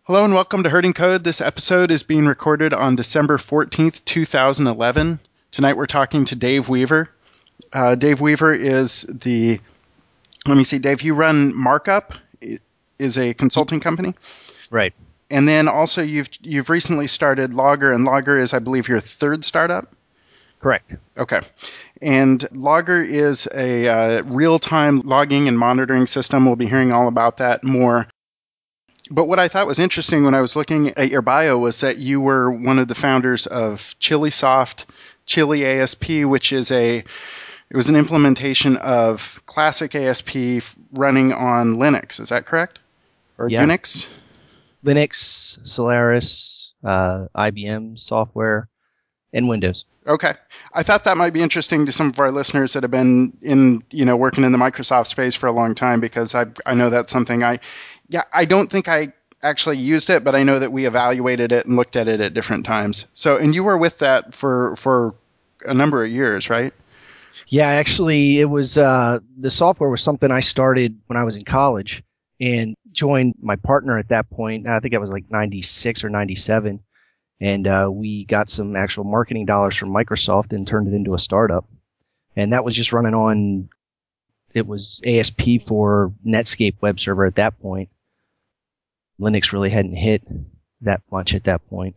Hello and welcome to Herding Code. This episode is being recorded on December 14th, 2011. Tonight we're talking to Dave Weaver. Dave Weaver is Dave, you run Markup, is a consulting company? Right. And then also you've recently started Logger, and Logger is, I believe, your third startup? Correct. Okay. And Logger is a real-time logging and monitoring system. We'll be hearing all about that more. But what I thought was interesting when I was looking at your bio was that you were one of the founders of Chilisoft, Chili ASP, which is it was an implementation of classic ASP running on Linux. Is that correct? Or Yeah. Unix? Linux, Solaris, IBM software, and Windows. Okay. I thought that might be interesting to some of our listeners that have been working in the Microsoft space for a long time, because I know that's something I don't think I actually used it, but I know that we evaluated it and looked at it at different times. So, and you were with that for a number of years, right? Yeah, actually, it was the software was something I started when I was in college and joined my partner at that point. I think I was like 96 or 97. And we got some actual marketing dollars from Microsoft and turned it into a startup. And that was just running on, it was ASP for Netscape web server at that point. Linux really hadn't hit that much at that point.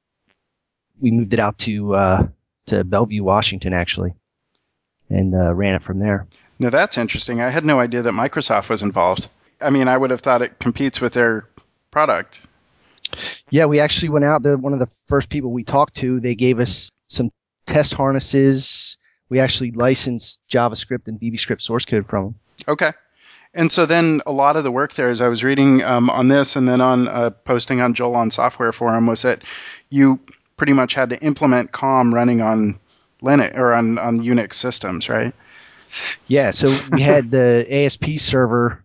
We moved it out to Bellevue, Washington, actually, and ran it from there. Now that's interesting. I had no idea that Microsoft was involved. I mean, I would have thought it competes with their product. Yeah, we actually went out there. One of the first people we talked to, they gave us some test harnesses. We actually licensed JavaScript and VBScript source code from them. Okay. And so then a lot of the work there, as I was reading on this and then on posting on Joel on Software Forum, was that you pretty much had to implement COM running on Linux or on Unix systems, right? Yeah, so we had the ASP server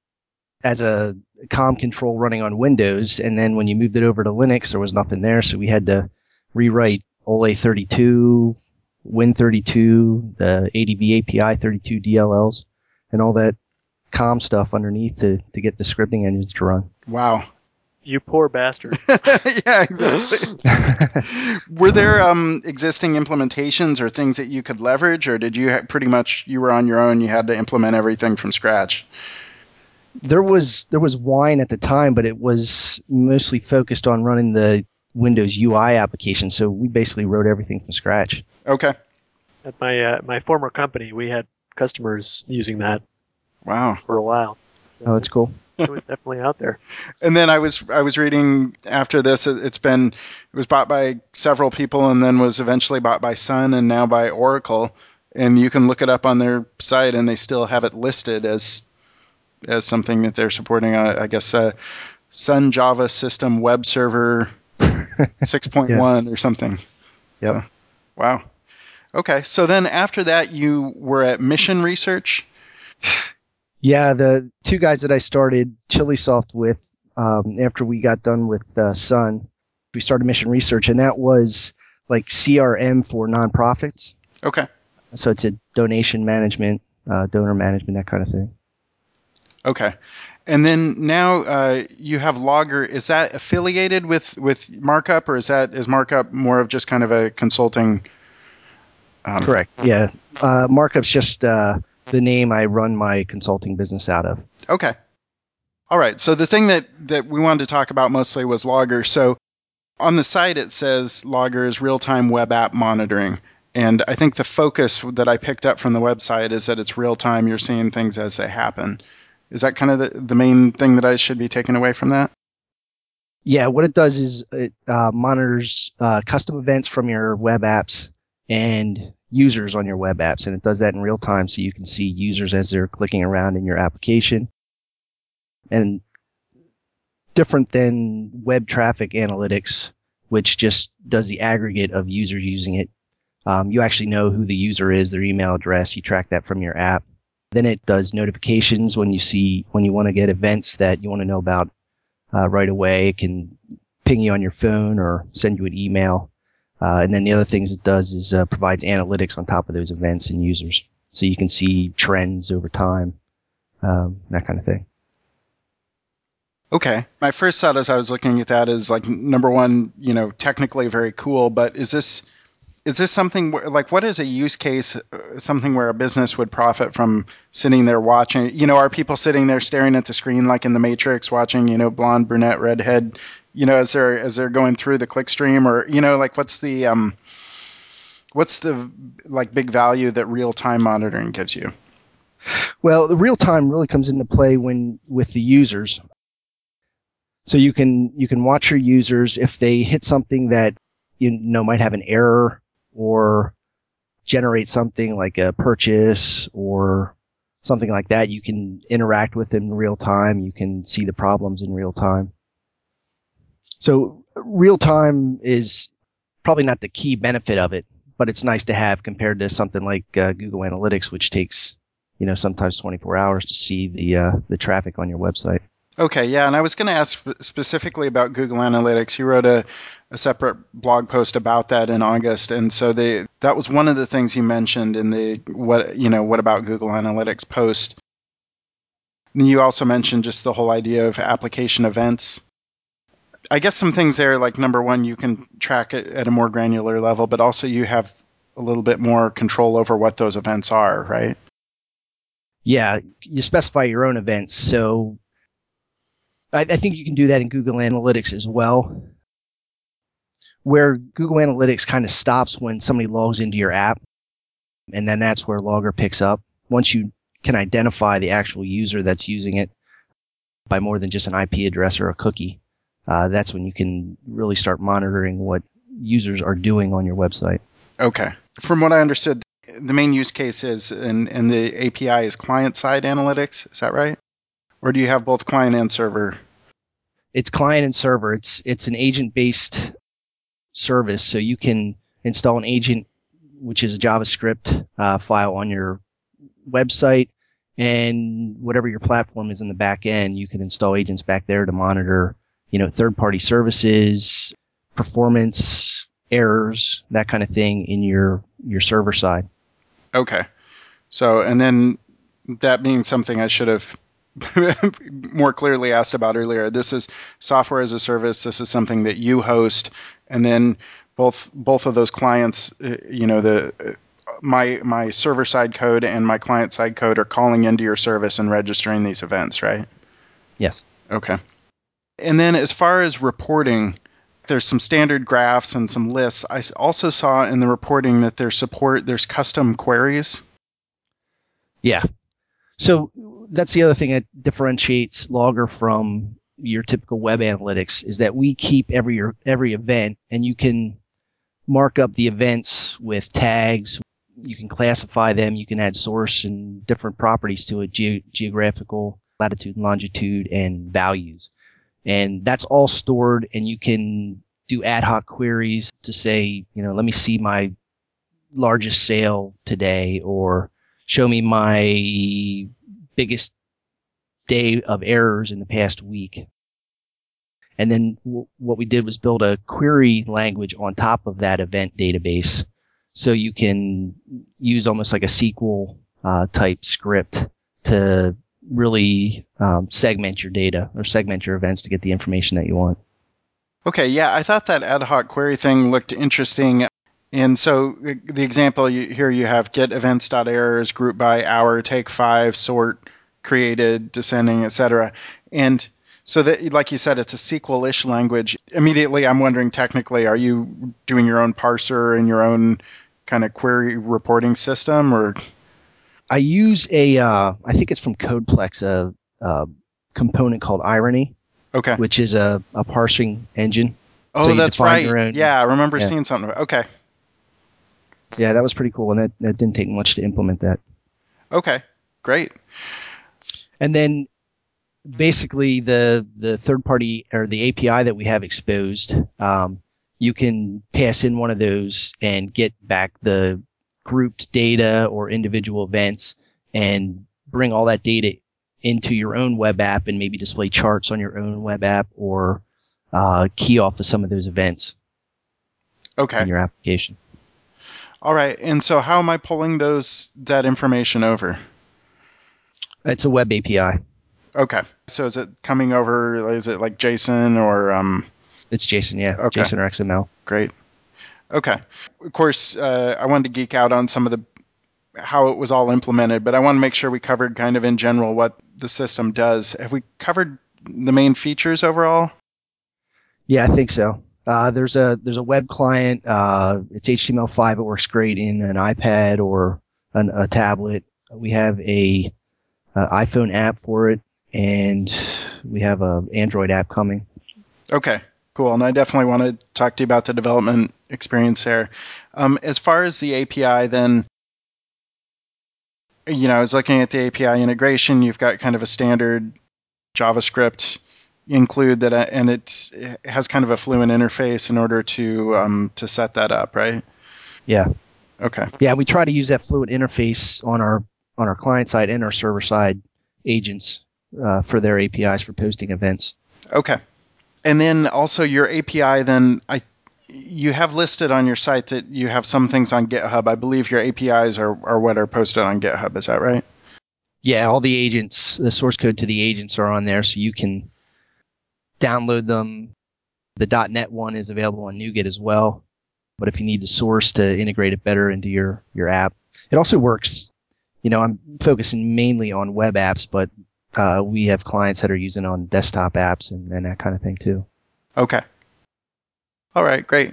as a COM control running on Windows, and then when you moved it over to Linux, there was nothing there, so we had to rewrite OLE32, Win32, the ADV API 32 DLLs, and all that COM stuff underneath to get the scripting engines to run. Wow. You poor bastard. Yeah, exactly. Were there existing implementations or things that you could leverage, or did you pretty much, you were on your own, you had to implement everything from scratch? There was Wine at the time, but it was mostly focused on running the Windows UI application, so we basically wrote everything from scratch. Okay. At my former company, we had customers using that. Wow. For a while. So oh, that's cool. It was definitely out there. And then I was reading after this, it was bought by several people and then was eventually bought by Sun and now by Oracle. And you can look it up on their site and they still have it listed as something that they're supporting. I guess Sun Java System Web Server 6.1 or something. Yep. So, wow. Okay. So then after that, you were at Mission Research. Yeah, the two guys that I started Chilisoft with, after we got done with Sun, we started Mission Research, and that was like CRM for nonprofits. Okay. So it's a donation management, donor management, that kind of thing. Okay. And then now you have Logger. Is that affiliated with Markup, or is Markup more of just kind of a consulting? Correct. Yeah. Markup's just the name I run my consulting business out of. Okay. All right. So the thing that we wanted to talk about mostly was Logger. So on the site it says Logger is real-time web app monitoring. And I think the focus that I picked up from the website is that it's real-time. You're seeing things as they happen. Is that kind of the main thing that I should be taking away from that? Yeah, what it does is it monitors custom events from your web apps and users on your web apps, and it does that in real time so you can see users as they're clicking around in your application. And different than web traffic analytics, which just does the aggregate of users using it. You actually know who the user is, their email address, you track that from your app. Then it does notifications when you want to get events that you want to know about right away. It can ping you on your phone or send you an email. And then the other things it does is provides analytics on top of those events and users. So you can see trends over time, that kind of thing. Okay. My first thought as I was looking at that is like, number one, technically very cool, but is this something like, what is a use case, something where a business would profit from sitting there watching? Are people sitting there staring at the screen like in the Matrix, watching, blonde, brunette, redhead, as they're going through the click stream, or like what's the like big value that real time monitoring gives you? Well, the real time really comes into play when with the users. So you can watch your users if they hit something that might have an error or generate something like a purchase or something like that. You can interact with them in real time. You can see the problems in real time. So real time is probably not the key benefit of it, but it's nice to have compared to something like Google Analytics, which takes sometimes 24 hours to see the traffic on your website. Okay, yeah, and I was going to ask specifically about Google Analytics. You wrote a separate blog post about that in August, and so that was one of the things you mentioned in the what about Google Analytics post. And you also mentioned just the whole idea of application events. I guess some things there, like number one, you can track it at a more granular level, but also you have a little bit more control over what those events are, right? Yeah, you specify your own events. So I think you can do that in Google Analytics as well. Where Google Analytics kind of stops when somebody logs into your app, and then that's where Logger picks up. Once you can identify the actual user that's using it by more than just an IP address or a cookie, that's when you can really start monitoring what users are doing on your website. Okay. From what I understood, the main use case is, and the API is client-side analytics. Is that right? Or do you have both client and server? It's client and server. It's an agent-based service, so you can install an agent, which is a JavaScript file on your website, and whatever your platform is in the back end, you can install agents back there to monitor, third-party services, performance, errors, that kind of thing in your server side. Okay. So, and then that being something I should have more clearly asked about earlier, this is software as a service. This is something that you host, and then both of those clients, my server side code and my client side code are calling into your service and registering these events, right? Yes. Okay. And then as far as reporting, there's some standard graphs and some lists. I also saw in the reporting that there's custom queries. Yeah. So that's the other thing that differentiates Logger from your typical web analytics is that we keep every event, and you can mark up the events with tags. You can classify them. You can add source and different properties to it, geographical, latitude, longitude, and values. And that's all stored, and you can do ad hoc queries to say, let me see my largest sale today, or show me my biggest day of errors in the past week. And then what we did was build a query language on top of that event database. So you can use almost like a SQL type script to really segment your data or segment your events to get the information that you want. Okay, yeah, I thought that ad hoc query thing looked interesting. And so the example here you have get events.errors, group by hour, take 5, sort, created, descending, etc. And so that, like you said, it's a SQL-ish language. Immediately, I'm wondering technically, are you doing your own parser and your own kind of query reporting system, or? I use I think it's from Codeplex, a component called Irony, Okay. which is a parsing engine. Oh, So you that's define right. your own. Yeah, I remember Yeah. seeing something. Okay. Yeah, that was pretty cool, and that didn't take much to implement that. Okay, great. And then basically the third party or the API that we have exposed, you can pass in one of those and get back the grouped data or individual events and bring all that data into your own web app and maybe display charts on your own web app or key off of some of those events Okay. in your application. All right. And so how am I pulling that information over? It's a web API. Okay. So is it coming over, is it like JSON or It's JSON, yeah. Okay. JSON or XML. Great. Okay. Of course, I wanted to geek out on some of the how it was all implemented, but I want to make sure we covered kind of in general what the system does. Have we covered the main features overall? Yeah, I think so. There's a web client. It's HTML5. It works great in an iPad or a tablet. We have a iPhone app for it, and we have a Android app coming. Okay, cool. And I definitely want to talk to you about the development experience there. As far as the API, then, I was looking at the API integration. You've got kind of a standard JavaScript include that, and it has kind of a fluent interface in order to set that up, right? Yeah. Okay. Yeah, we try to use that fluent interface on our client side and our server side agents for their APIs for posting events. Okay. And then also your API, then you have listed on your site that you have some things on GitHub. I believe your APIs are what are posted on GitHub. Is that right? Yeah, all the agents, the source code to the agents are on there, so you can download them. The .NET one is available on NuGet as well. But if you need the source to integrate it better into your app, it also works. I'm focusing mainly on web apps, but we have clients that are using it on desktop apps and that kind of thing too. Okay. All right, great.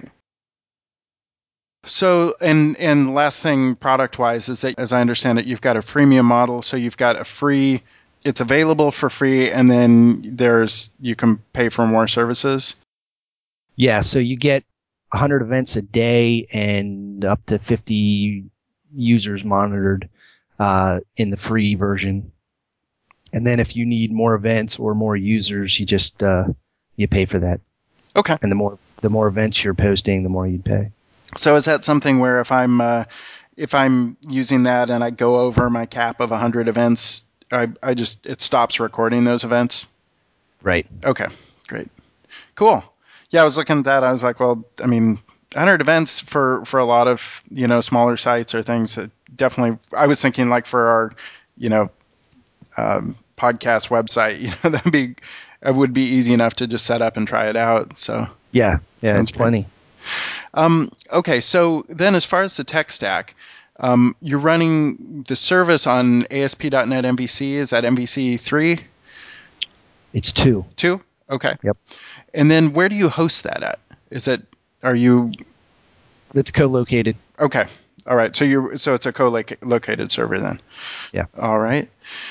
So, and last thing product-wise is that, as I understand it, you've got a freemium model. So you've got a free, it's available for free, and then you can pay for more services. Yeah, so you get 100 events a day and up to 50 users monitored in the free version. And then if you need more events or more users, you just you pay for that. Okay. And the more events you're posting, the more you'd pay. So is that something where if I'm using that and I go over my cap of 100 events, it stops recording those events? Right. Okay, great. Cool. Yeah, I was looking at that. I was like, well, I mean, 100 events for a lot of, smaller sites or things that definitely, I was thinking like for our, podcast website, it would be easy enough to just set up and try it out. So Yeah, sounds it's plenty. Okay, so then as far as the tech stack, you're running the service on ASP.NET MVC. Is that MVC 3? It's 2. 2? Okay. Yep. And then where do you host that at? It's co-located. Okay. All right. So it's a co-located server then. Yeah. All right.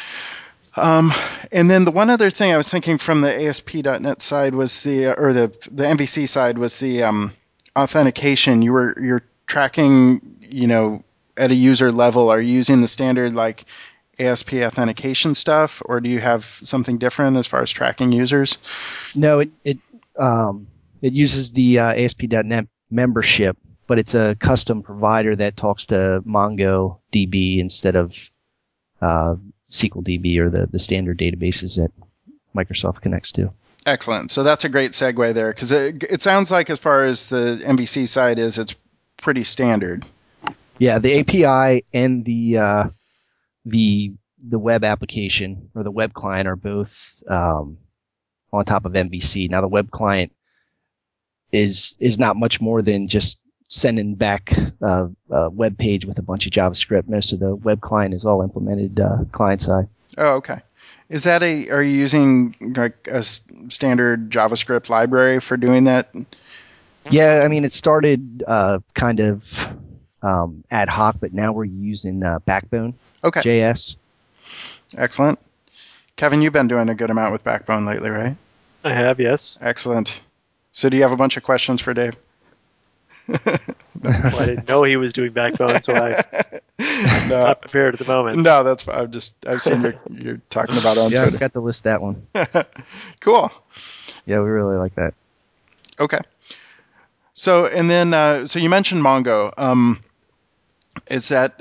And then the one other thing I was thinking from the ASP.NET side was the MVC side was the authentication. You're tracking, at a user level. Are you using the standard like ASP authentication stuff, or do you have something different as far as tracking users? No, it uses the ASP.NET membership, but it's a custom provider that talks to MongoDB instead of SQLDB or the standard databases that Microsoft connects to. Excellent. So that's a great segue there, because it sounds like as far as the MVC side it's pretty standard. Yeah, the API and the web application or the web client are both on top of MVC. Now the web client is not much more than just sending back a web page with a bunch of JavaScript. Most of the web client is all implemented client side. Oh, okay. Are you using like a standard JavaScript library for doing that? Yeah, I mean, it started kind of ad hoc, but now we're using Backbone Okay. JS. Excellent. Kevin, you've been doing a good amount with Backbone lately, right? I have, yes. Excellent. So do you have a bunch of questions for Dave? Well, I didn't know he was doing Backbone, so I'm not prepared at the moment. No, that's fine. I've seen you're talking about it on Yeah, Twitter. I forgot to list that one. Cool. Yeah, we really like that. Okay. So and then so you mentioned Mongo. Is that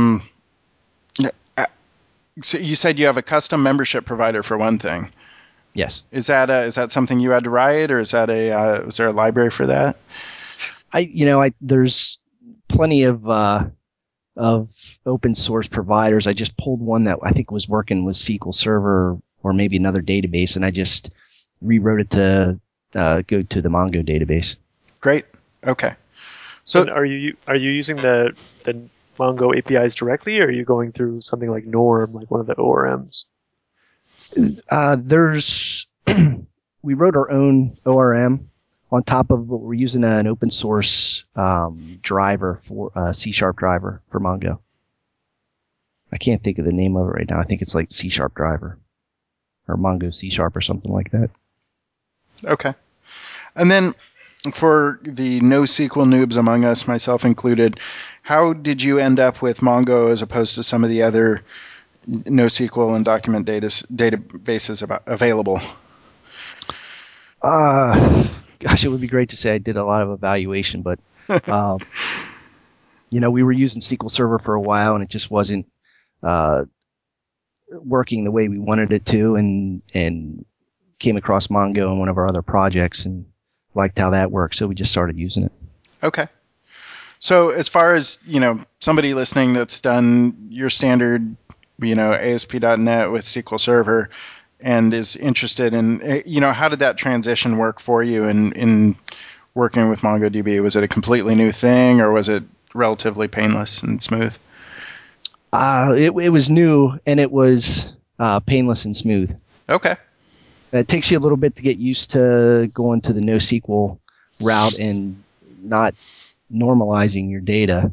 so you said you have a custom membership provider for one thing? Yes. Is that something you had to write, or is that was there a library for that? There's plenty of open source providers. I just pulled one that I think was working with SQL Server or maybe another database, and I just rewrote it to go to the Mongo database. Great. Okay. So and are you using the Mongo APIs directly, or are you going through something like Norm, like one of the ORMs? We wrote our own ORM on top of what we're using an open source driver for C# driver for Mongo. I can't think of the name of it right now. I think it's like C# driver or Mongo C# or something like that. Okay. And then for the NoSQL noobs among us, myself included, how did you end up with Mongo as opposed to some of the other NoSQL and document databases available? Gosh, it would be great to say I did a lot of evaluation, but we were using SQL Server for a while, and it just wasn't working the way we wanted it to, and came across Mongo in one of our other projects and liked how that worked, so we just started using it. Okay. So as far as, somebody listening that's done your standard, ASP.NET with SQL Server and is interested in, how did that transition work for you in working with MongoDB? Was it a completely new thing, or was it relatively painless and smooth? It was new, and it was painless and smooth. Okay. It takes you a little bit to get used to going to the NoSQL route and not normalizing your data.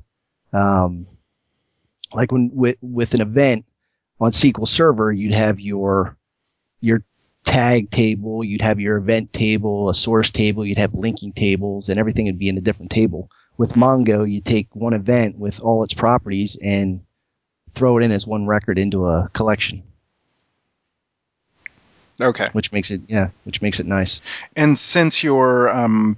Like with an event on SQL Server, you'd have your tag table, you'd have your event table, a source table, you'd have linking tables, and everything would be in a different table. With Mongo, you take one event with all its properties and throw it in as one record into a collection. Okay. Which makes it nice. And since that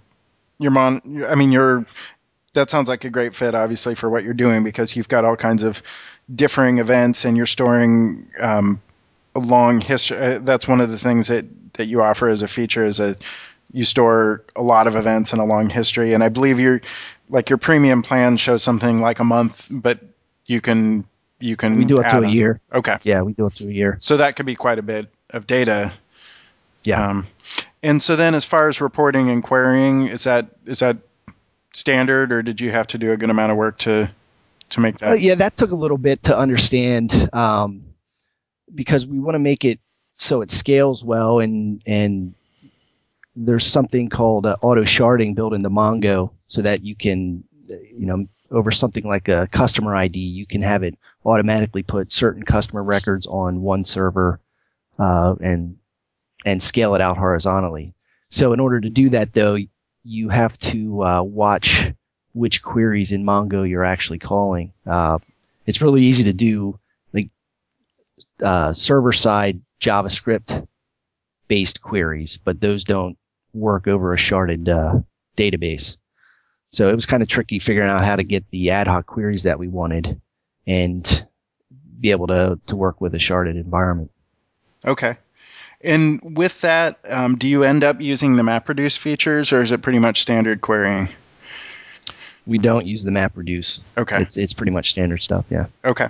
sounds like a great fit, obviously, for what you're doing, because you've got all kinds of differing events and you're storing a long history. That's one of the things that you offer as a feature, is you store a lot of events and a long history. And I believe your premium plan shows something like a month, but you can we do up to a year. Okay. Yeah, we do up to a year. So that could be quite a bit of data. Yeah. And so then, as far as reporting and querying, is that standard, or did you have to do a good amount of work to make that? Yeah, that took a little bit to understand, because we want to make it so it scales well, and there's something called auto sharding built into Mongo, so that you can, over something like a customer ID, you can have it automatically put certain customer records on one server, and scale it out horizontally. So in order to do that, though, you have to watch which queries in Mongo you're actually calling. It's really easy to do, like server-side JavaScript-based queries, but those don't work over a sharded database. So it was kind of tricky figuring out how to get the ad hoc queries that we wanted and be able to work with a sharded environment. Okay. And with that, do you end up using the MapReduce features, or is it pretty much standard querying? We don't use the MapReduce. Okay. It's pretty much standard stuff, yeah. Okay.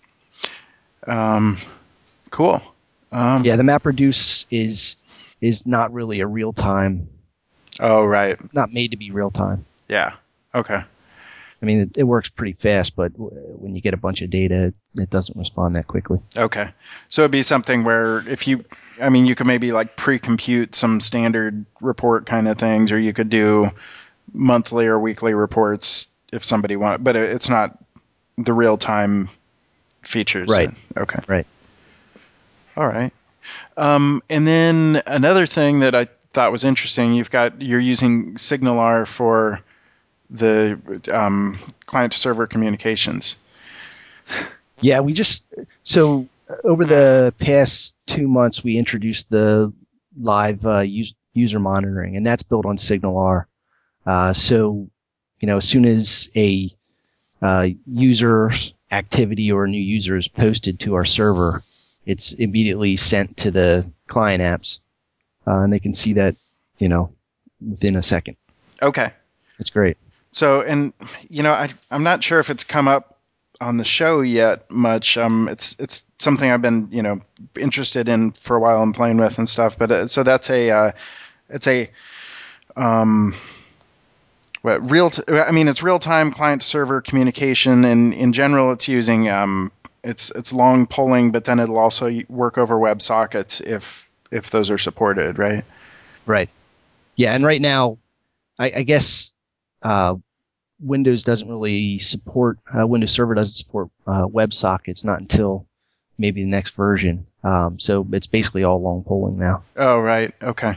Cool. Yeah, the MapReduce is not really a real-time. Oh, right. Not made to be real-time. Yeah. Okay. I mean, it works pretty fast, but when you get a bunch of data, it doesn't respond that quickly. Okay. So it'd be something where you could maybe like pre-compute some standard report kind of things, or you could do monthly or weekly reports if somebody wanted, but it's not the real-time features. Right. Okay. Right. All right. And then another thing that I thought was interesting, you're using SignalR for the client-to-server communications. Yeah, so over the past 2 months, we introduced the live user monitoring, and that's built on SignalR. So, as soon as a user's activity or a new user is posted to our server, it's immediately sent to the client apps, and they can see that, within a second. Okay. It's great. So, and I'm not sure if it's come up on the show yet much. It's something I've been interested in for a while and playing with and stuff. But so that's it's a what it's real time client server communication, and in general it's using it's long polling, but then it'll also work over WebSockets if those are supported, right? Right. Yeah, and right now, I guess Windows doesn't really support Windows Server doesn't support WebSockets, not until maybe the next version. So it's basically all long polling now. Oh, right. Okay.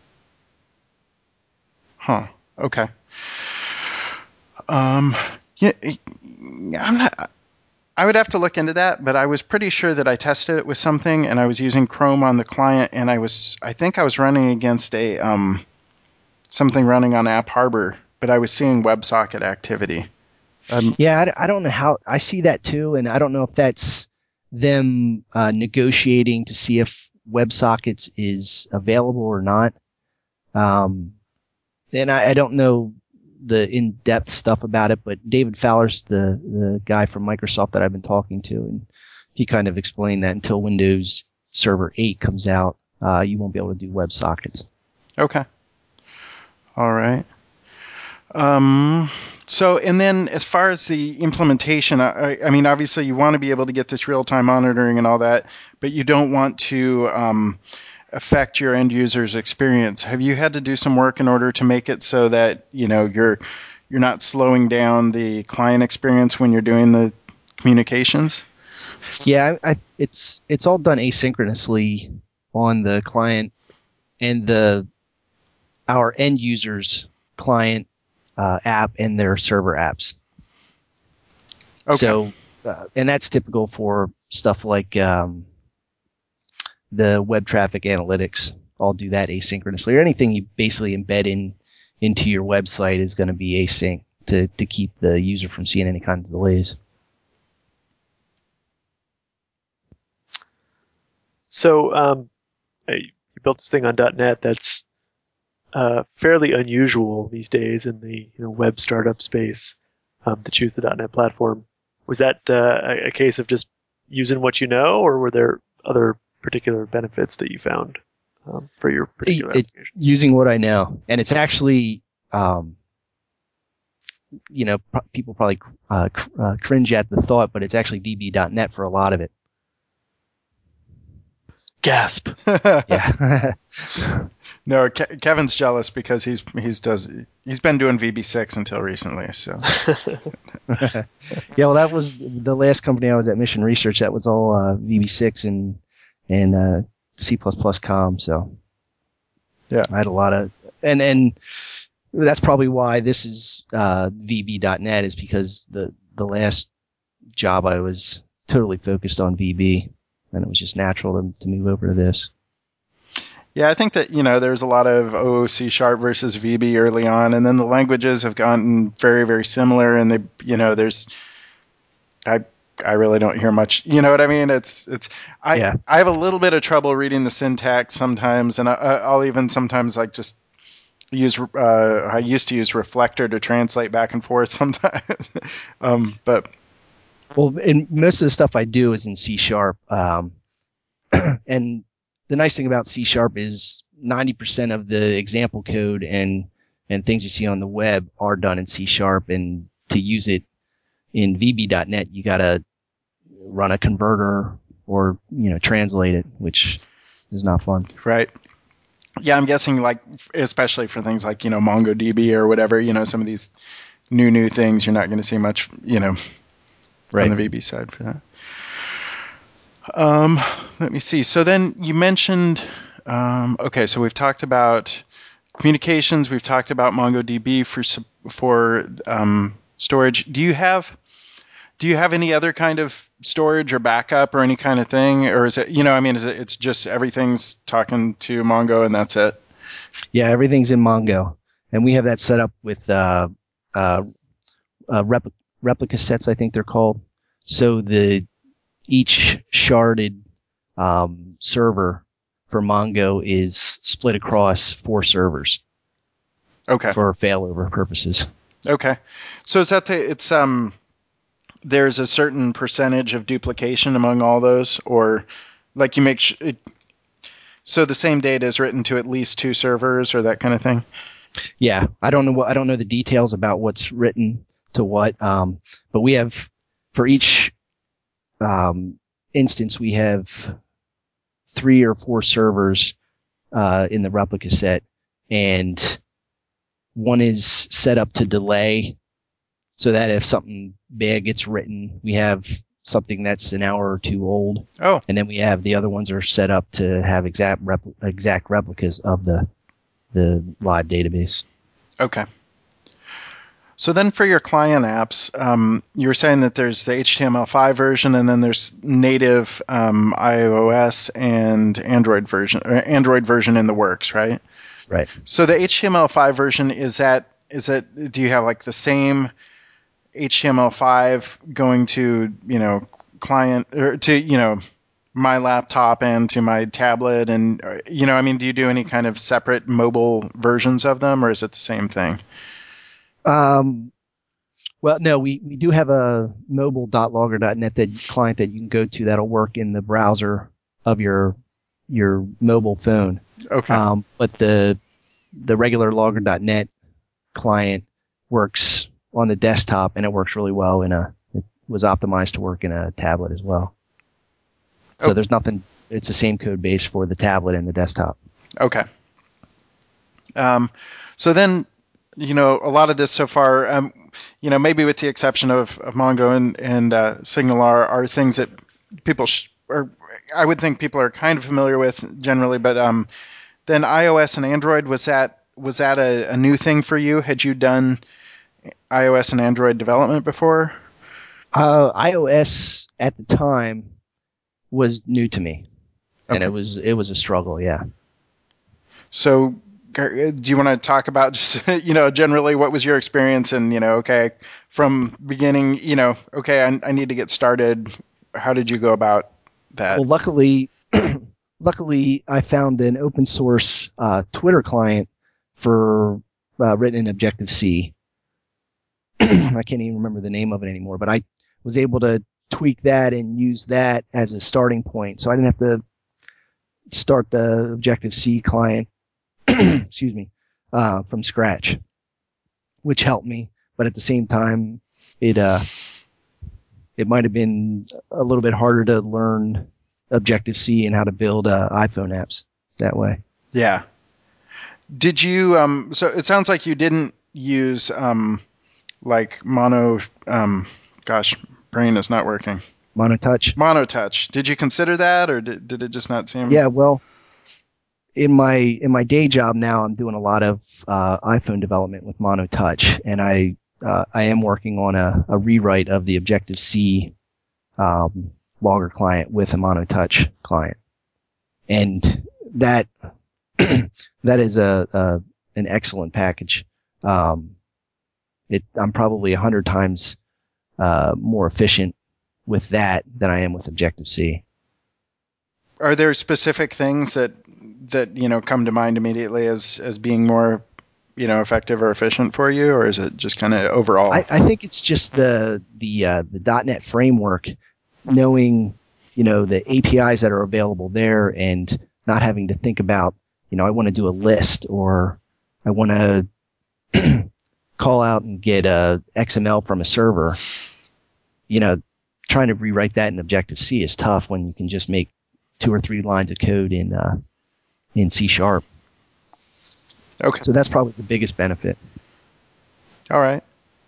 Huh. Okay. Yeah, I'm not. I would have to look into that, but I was pretty sure that I tested it with something, and I was using Chrome on the client, and I think I was running against a something running on App Harbor, but I was seeing WebSocket activity. Yeah, I don't know how I see that too, and I don't know if that's them negotiating to see if WebSockets is available or not. And I don't know the in-depth stuff about it, but David Fowler's the guy from Microsoft that I've been talking to, and he kind of explained that until Windows Server 8 comes out, you won't be able to do WebSockets. Okay. All right. So, and then as far as the implementation, I mean, obviously you want to be able to get this real-time monitoring and all that, but you don't want to affect your end user's experience. Have you had to do some work in order to make it so that, you're not slowing down the client experience when you're doing the communications? Yeah, it's all done asynchronously on the client and our end users client app and their server apps. Okay. So, and that's typical for stuff like the web traffic analytics. I'll do that asynchronously, or anything you basically embed into your website is going to be async to keep the user from seeing any kind of delays. So you built this thing on .NET that's fairly unusual these days in the web startup space to choose the .NET platform. Was that a case of just using what you know, or were there other particular benefits that you found for your particular application? Using what I know, and it's actually, people probably cringe at the thought, but it's actually VB.NET for a lot of it. Gasp. Yeah. No, Kevin's jealous because he's been doing VB6 until recently. So. Yeah, well, that was the last company I was at, Mission Research. That was all VB6 and C++ COM. So yeah, I had a lot of, and that's probably why this is VB.NET, is because the last job I was totally focused on VB, and it was just natural to move over to this. Yeah, I think that there's a lot of C# versus VB early on, and then the languages have gotten very, very similar, and there's I really don't hear much. You know what I mean? I have a little bit of trouble reading the syntax sometimes, and I'll even sometimes just use I used to use Reflector to translate back and forth sometimes, but. Well, and most of the stuff I do is in C#. And the nice thing about C# is 90% of the example code and things you see on the web are done in C#. And to use it in VB.NET, you got to run a converter or, translate it, which is not fun. Right. Yeah, I'm guessing especially for things like, MongoDB or whatever, some of these new things, you're not going to see much, right. on the VB side for that. Let me see. So then you mentioned, okay, so we've talked about communications. We've talked about MongoDB for storage. Do you have any other kind of storage or backup or any kind of thing, or is it it's just everything's talking to Mongo and that's it? Yeah, everything's in Mongo, and we have that set up with replica sets, I think they're called. So each sharded server for Mongo is split across 4 servers. Okay. For failover purposes. Okay. So is that it's there's a certain percentage of duplication among all those, or like you make so the same data is written to at least two servers or that kind of thing? Yeah, I don't know the details about what's written to what, but we have for each instance we have 3 or 4 servers in the replica set, and one is set up to delay so that if something bad gets written, we have something that's an hour or two old. Oh, And then we have the other ones are set up to have exact replicas of the live database. okay. So then for your client apps, you were saying that there's the HTML5 version and then there's native iOS and Android version in the works, right? Right. So the HTML5 version, is that do you have like the same HTML5 going to, client or to, my laptop and to my tablet and, I mean, do you do any kind of separate mobile versions of them or is it the same thing? Well, no, we do have a mobile.logger.net client that you can go to that'll work in the browser of your mobile phone. Okay. But the regular logger.net client works on the desktop and it works really well it was optimized to work in a tablet as well. So there's nothing, it's the same code base for the tablet and the desktop. Okay. So then, a lot of this so far, maybe with the exception of Mongo and Signalar, are things that people I would think people are kind of familiar with generally. But then iOS and Android, was that a new thing for you? Had you done iOS and Android development before? iOS at the time was new to me, and Okay. it was a struggle. Yeah. So, do you want to talk about just generally what was your experience and okay, from beginning, okay, I need to get started. How did you go about that? Well, luckily, I found an open source Twitter client for written in Objective C. I can't even remember the name of it anymore, but I was able to tweak that and use that as a starting point. So I didn't have to start the Objective C client, excuse me, from scratch, which helped me. But at the same time, it might have been a little bit harder to learn Objective C and how to build iPhone apps that way. Yeah. Did you so it sounds like you didn't use like gosh, brain is not working. Monotouch. Monotouch. Did you consider that or did it just not seem? Yeah, well, in my day job now, I'm doing a lot of iPhone development with Monotouch, and I am working on a rewrite of the Objective C logger client with a Monotouch client, and that that is an excellent package. I'm probably 100 times more efficient with that than I am with Objective C. Are there specific things that come to mind immediately as being more effective or efficient for you, or is it just kind of overall? I think it's just the .NET framework, knowing the APIs that are available there, and not having to think about I want to do a list or I want to call out and get a XML from a server. Trying to rewrite that in Objective C is tough when you can just make 2 or 3 lines of code in C#. Okay. So that's probably the biggest benefit. All right.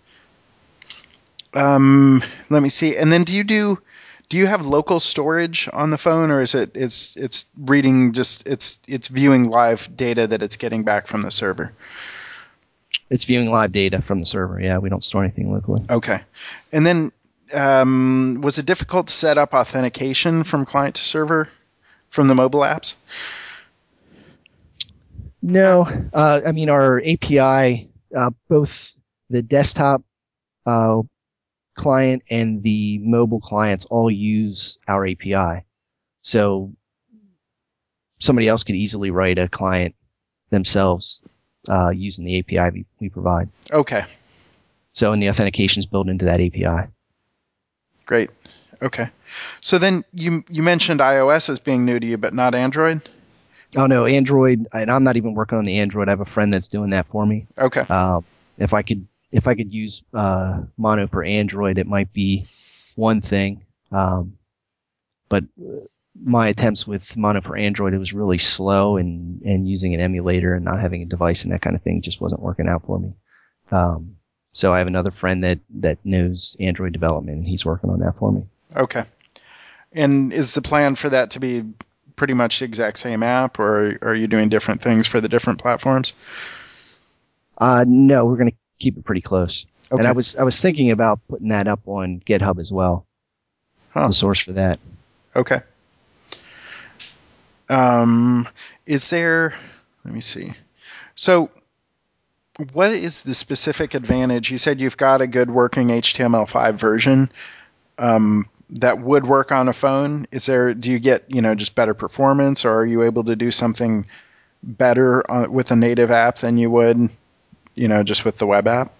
Let me see. And then do you have local storage on the phone, or is it's reading just it's viewing live data that it's getting back from the server? It's viewing live data from the server. Yeah, we don't store anything locally. Okay. And then was it difficult to set up authentication from client to server from the mobile apps? No, I mean our API, both the desktop client and the mobile clients all use our API. So somebody else could easily write a client themselves using the API we provide. Okay. So, and the authentication is built into that API. Great. Okay. So then you mentioned iOS as being new to you, but not Android? Oh no, Android, and I'm not even working on the Android. I have a friend that's doing that for me. Okay. If I could use Mono for Android, it might be one thing. But my attempts with Mono for Android, it was really slow, and using an emulator and not having a device and that kind of thing just wasn't working out for me. So I have another friend that knows Android development, and he's working on that for me. Okay. And is the plan for that to be pretty much the exact same app, or are you doing different things for the different platforms? No, we're going to keep it pretty close. Okay. And I was thinking about putting that up on GitHub as well. Huh. The source for that. Okay. Is there, let me see. So what is the specific advantage? You said you've got a good working HTML5 version that would work on a phone. Do you get, just better performance, or are you able to do something better with a native app than you would, just with the web app?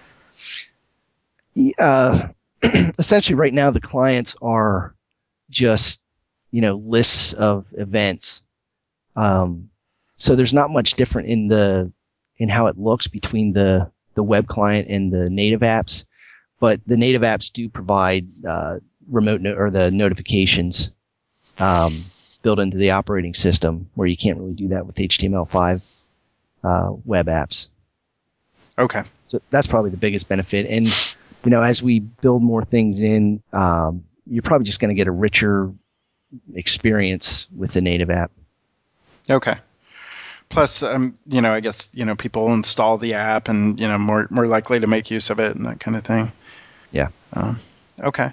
Essentially right now the clients are just, lists of events. So there's not much different in how it looks between the web client and the native apps, but the native apps do provide or the notifications built into the operating system, where you can't really do that with HTML5 web apps. Okay. So that's probably the biggest benefit. And as we build more things in, you're probably just going to get a richer experience with the native app. Okay. Plus, I guess, people install the app and, more likely to make use of it and that kind of thing. Yeah. Okay.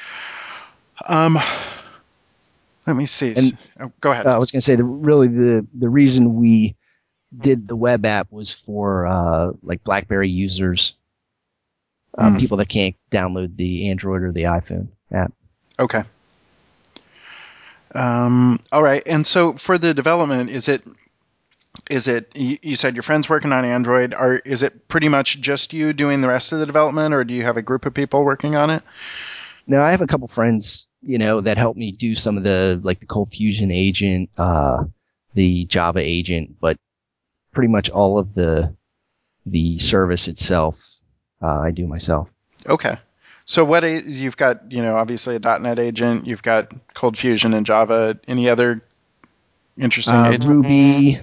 Let me see. Go ahead. I was going to say the reason we did the web app was for like BlackBerry users, people that can't download the Android or the iPhone app. Okay. All right. And so for the development, is it you said your friend's working on Android, is it pretty much just you doing the rest of the development, or do you have a group of people working on it? No, I have a couple friends, that help me do some of the Cold Fusion agent, the Java agent, but pretty much all of the service itself, I do myself. Okay. So you've got, obviously a .NET agent, you've got Cold Fusion and Java. Any other interesting agent? Ruby,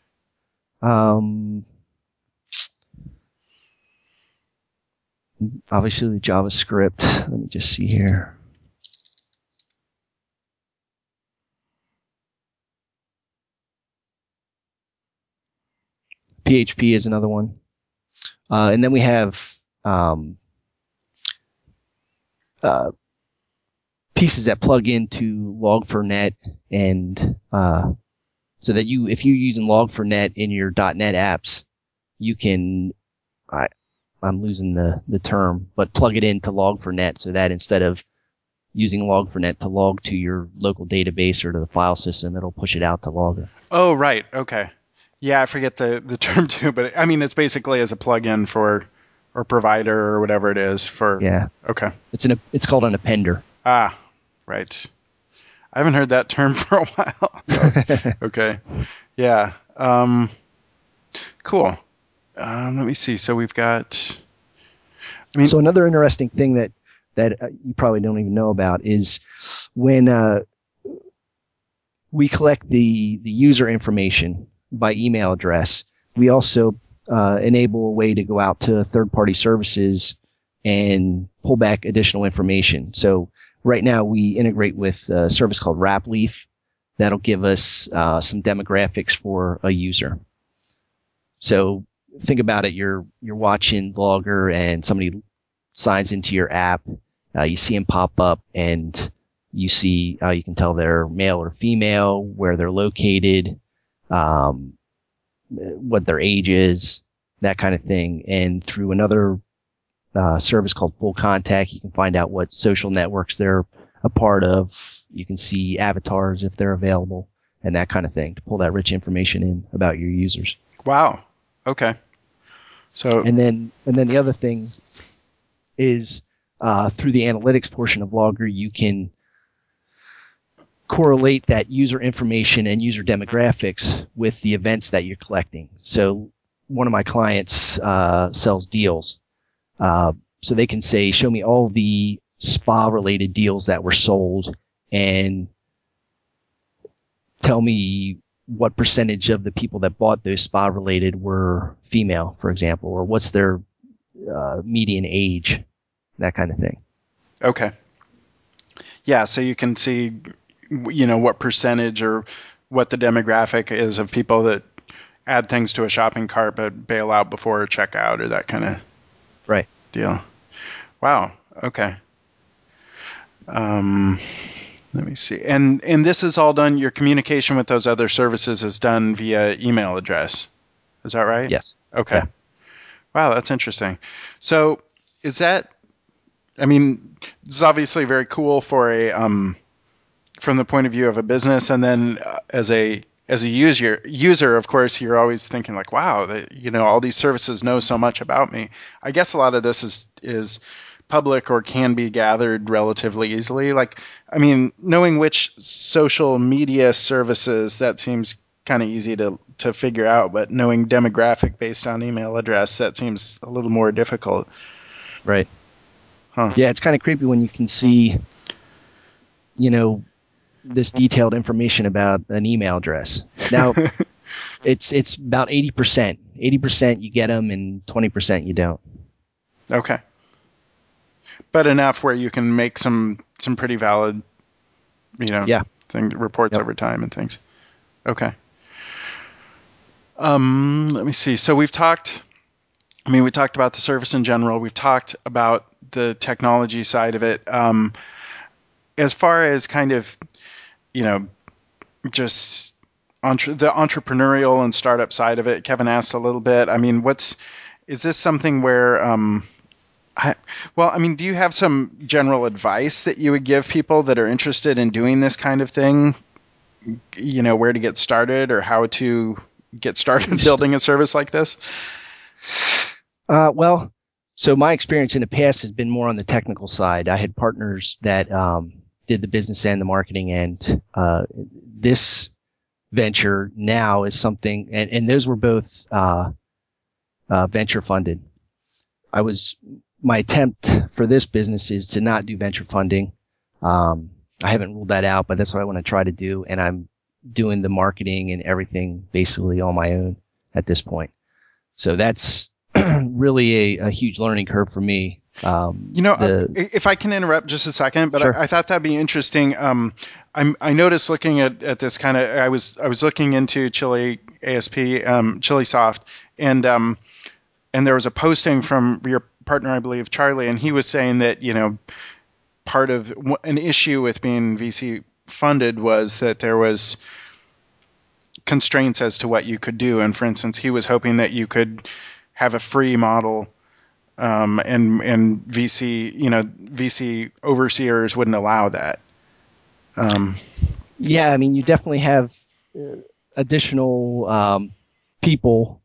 obviously the JavaScript. Let me just see here. PHP is another one. And then we have pieces that plug into Log4net, and so that if you're using Log4net in your .NET apps, you can, I'm losing the term, but plug it into Log4net so that instead of using Log4net to log to your local database or to the file system, it'll push it out to Logger. Oh, right. Okay. Yeah, I forget the term too, but I mean, it's basically as a plugin for, or provider or whatever it is for. Yeah. Okay. It's called an appender. Ah, right. I haven't heard that term for a while. Okay. Yeah. Cool. Let me see. So we've got. So another interesting thing that you probably don't even know about is when we collect the user information by email address, we also enable a way to go out to third-party services and pull back additional information. So right now we integrate with a service called Rapleaf that'll give us some demographics for a user. So think about it. You're watching Logger and somebody signs into your app. You see them pop up, and you see how you can tell they're male or female, where they're located, what their age is, that kind of thing. And through another service called Full Contact, you can find out what social networks they're a part of. You can see avatars if they're available, and that kind of thing, to pull that rich information in about your users. Wow. Okay. So and then the other thing is through the analytics portion of Logger, you can correlate that user information and user demographics with the events that you're collecting. So one of my clients sells deals. So they can say, show me all the spa-related deals that were sold and tell me what percentage of the people that bought those spa-related were female, for example, or what's their median age, that kind of thing. Okay. Yeah, so you can see, what percentage or what the demographic is of people that add things to a shopping cart but bail out before checkout or that kind of right deal. Wow. Okay. Let me see. And this is all done, your communication with those other services is done via email address. Is that right? Yes. Okay. Yeah. Wow, that's interesting. So is that, this is obviously very cool for from the point of view of a business, and then as a user, of course, you're always thinking like, wow, all these services know so much about me. I guess a lot of this is public or can be gathered relatively easily. Like, knowing which social media services, that seems kind of easy to figure out, but knowing demographic based on email address, that seems a little more difficult. Right. Huh. Yeah, it's kind of creepy when you can see, this detailed information about an email address. Now, it's about 80%. 80% you get them and 20% you don't. Okay. But enough where you can make some pretty valid, reports over time and things. Okay. Let me see. So we talked about the service in general. We've talked about the technology side of it. As far as kind of, just the entrepreneurial and startup side of it, Kevin asked a little bit. Is this something where, do you have some general advice that you would give people that are interested in doing this kind of thing? Where to get started or how to get started building a service like this? So my experience in the past has been more on the technical side. I had partners that did the business and the marketing end. This venture now is something, and those were both venture funded. My attempt for this business is to not do venture funding. I haven't ruled that out, but that's what I want to try to do. And I'm doing the marketing and everything basically on my own at this point. So that's really a huge learning curve for me. If I can interrupt just a second, but sure. I thought that'd be interesting. I noticed looking at this kind of, I was looking into Chili ASP, Chilisoft, and there was a posting from your partner, I believe, Charlie, and he was saying that, part of an issue with being VC funded was that there was constraints as to what you could do. And for instance, he was hoping that you could have a free model, and VC overseers wouldn't allow that. You definitely have additional people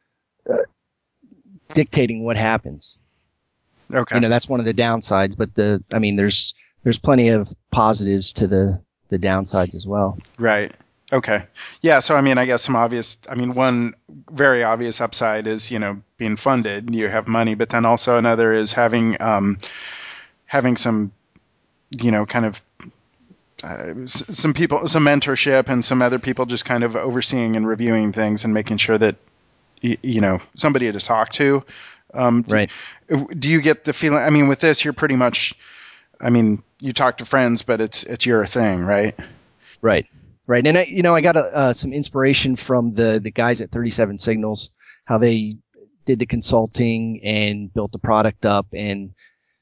dictating what happens. Okay. That's one of the downsides, but there's plenty of positives to the downsides as well. Right. Okay. Yeah. So, I guess one very obvious upside is, being funded, you have money, but then also another is having some, kind of, some people, some mentorship and some other people just kind of overseeing and reviewing things and making sure that, somebody to talk to. Right. Do you get the feeling, with this, you're pretty much, you talk to friends, but it's your thing, right? Right. Right. And I got some inspiration from the guys at 37 Signals, how they did the consulting and built the product up. And,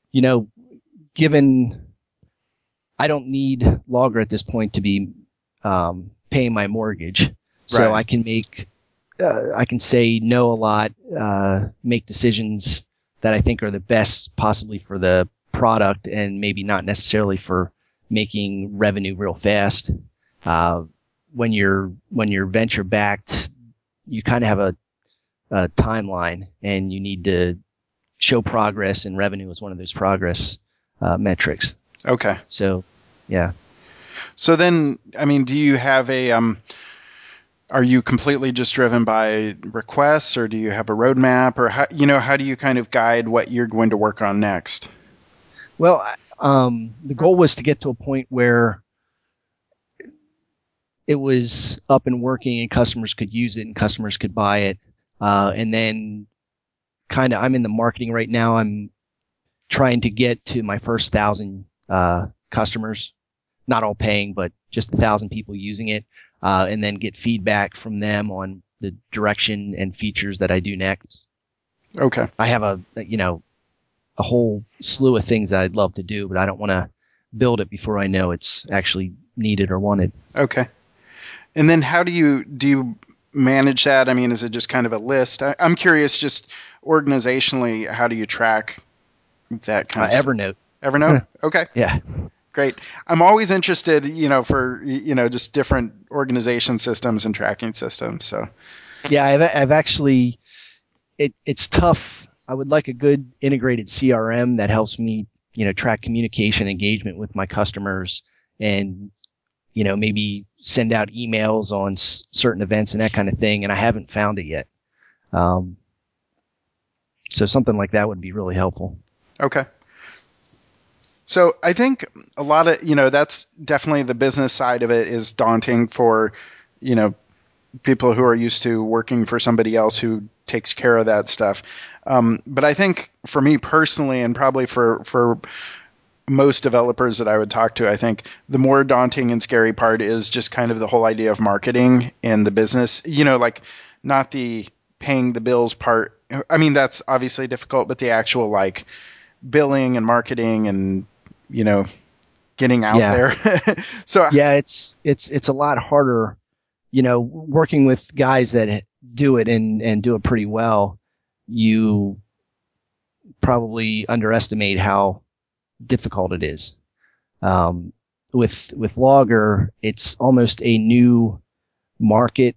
given I don't need Logger at this point to be paying my mortgage, so right. I can say no a lot, make decisions that I think are the best possibly for the product and maybe not necessarily for making revenue real fast. When you're venture backed, you kind of have a timeline and you need to show progress, and revenue is one of those progress metrics. Okay. So, yeah. So then, I mean, do you have are you completely just driven by requests, or do you have a roadmap, or how do you kind of guide what you're going to work on next? Well, the goal was to get to a point where it was up and working and customers could use it and customers could buy it. And then I'm in the marketing right now. I'm trying to get to my first 1,000 customers, not all paying, but just 1,000 people using it, and then get feedback from them on the direction and features that I do next. Okay. I have a whole slew of things that I'd love to do, but I don't want to build it before I know it's actually needed or wanted. Okay. And then how do you manage that? I mean, is it just kind of a list? I'm curious, just organizationally, how do you track that kind of Evernote. stuff? Evernote? Okay. Yeah. Great. I'm always interested, for, just different organization systems and tracking systems. So, yeah, I've actually, it's tough. I would like a good integrated CRM that helps me, track communication engagement with my customers and, maybe send out emails on certain events and that kind of thing. And I haven't found it yet. So something like that would be really helpful. okay. So I think a lot of, that's definitely the business side of it is daunting for, people who are used to working for somebody else who takes care of that stuff. But I think for me personally, and probably for most developers that I would talk to, I think the more daunting and scary part is just kind of the whole idea of marketing and the business, like not the paying the bills part. I mean, that's obviously difficult, but the actual like billing and marketing and, getting out there. So yeah, it's a lot harder, working with guys that do it and do it pretty well. You probably underestimate how difficult it is. With Logger, it's almost a new market.